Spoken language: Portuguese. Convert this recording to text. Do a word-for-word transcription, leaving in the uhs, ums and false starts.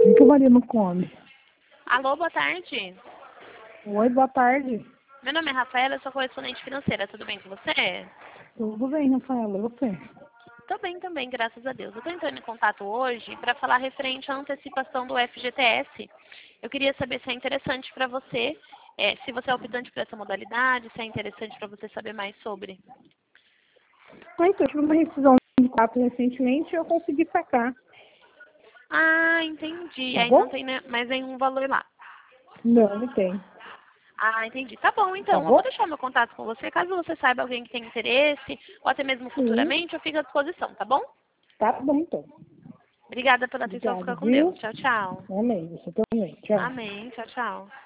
Por que o Maria não come? Alô, boa tarde. Oi, boa tarde. Meu nome é Rafaela, eu sou correspondente financeira. Tudo bem com você? Tudo bem, Rafaela, e você? Tô bem também, graças a Deus. Eu tô entrando em contato hoje para falar referente à antecipação do F G T S. Eu queria saber se é interessante para você, é, se você é optante por essa modalidade, se é interessante para você saber mais sobre. Ah, então, eu tive uma rescisão de quatro recentemente e eu consegui sacar. Ah, entendi. Tá Aí não bom? tem né, mais nenhum valor lá. Não, não tem. Ah, entendi. Tá bom, Tá então. Eu vou bom? deixar meu contato com você. Caso você saiba alguém que tem interesse, ou até mesmo Sim. futuramente, eu fico à disposição, tá bom? Tá bom, então. Obrigada pela atenção. Obrigado, Fica com Deus. viu? Tchau, tchau. Amém. Você também. Tchau. Amém. Tchau, tchau.